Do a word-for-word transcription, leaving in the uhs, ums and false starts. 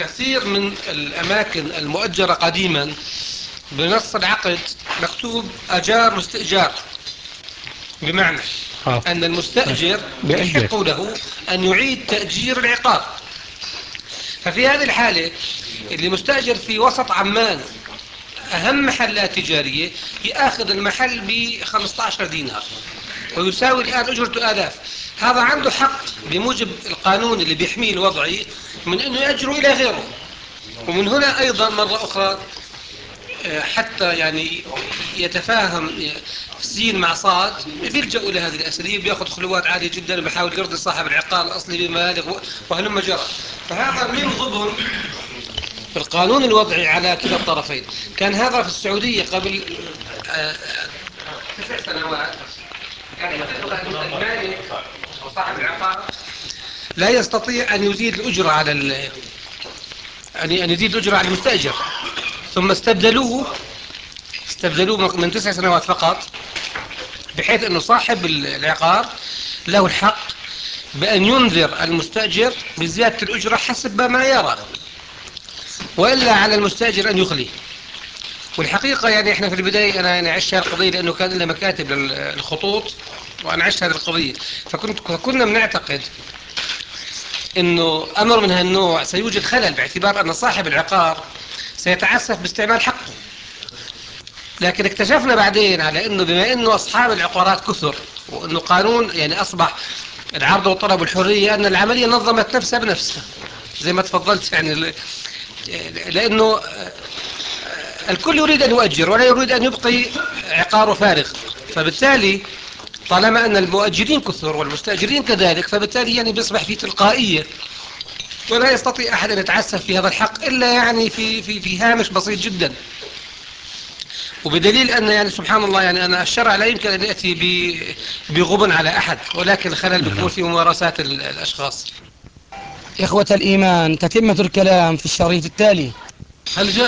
كثير من الأماكن المؤجرة قديما بنص العقد مكتوب أجار واستئجار، بمعنى آه. أن المستأجر بأجر. يحق له أن يعيد تأجير العقار. ففي هذه الحالة اللي مستأجر في وسط عمان أهم محلات تجارية يأخذ المحل ب خمسة عشر دينار ويساوي الآن أجرته آلاف. هذا عنده حق بموجب القانون اللي بيحميه الوضعي من أنه يأجره إلى غيره. ومن هنا أيضا مرة أخرى حتى يعني يتفاهم سين مع صاد بيلجأوا إلى هذه الأساليب، بياخذ خلوات عالية جدا وبيحاول يرضي صاحب العقار الأصلي بمبالغ وهلم جرى. فهذا من ضبن في القانون الوضعي على كلا الطرفين. كان هذا في السعودية قبل آه، تسع سنوات. كان يقول أن المالك أو صاحب العقار لا يستطيع أن يزيد الأجرة على ال... أن أن يزيد الأجرة على المستأجر، ثم استبدلوه استبدلوه من تسع سنوات فقط، بحيث أنه صاحب العقار له الحق بأن ينذر المستأجر بزيادة الأجرة حسب ما يرى، وإلا على المستأجر أن يخليه. والحقيقة يعني احنا في البداية انا يعني عشت هذه القضية لانه كان لنا مكاتب للخطوط وانا عشت هذه القضية. فكنت فكنا بنعتقد انه امر من هالنوع سيوجد خلل باعتبار ان صاحب العقار سيتعسف باستعمال حقه. لكن اكتشفنا بعدين على انه بما انه اصحاب العقارات كثر وانه قانون يعني اصبح العرض والطلب والحرية، ان العملية نظمت نفسها بنفسها زي ما تفضلت يعني. لانه الكل يريد أن يؤجر ولا يريد أن يبقي عقاره فارغ، فبالتالي طالما أن المؤجرين كثر والمستأجرين كذلك فبالتالي يعني بيصبح في تلقائية، ولا يستطيع أحد أن يتعسف في هذا الحق إلا يعني في في في هامش بسيط جدا. وبدليل أن يعني سبحان الله يعني أنا الشرع لا يمكن أن يأتي بغبن على أحد، ولكن الخلل بيكون في ممارسات الأشخاص. إخوة الإيمان، تتمة الكلام في الشريط التالي. هل جاء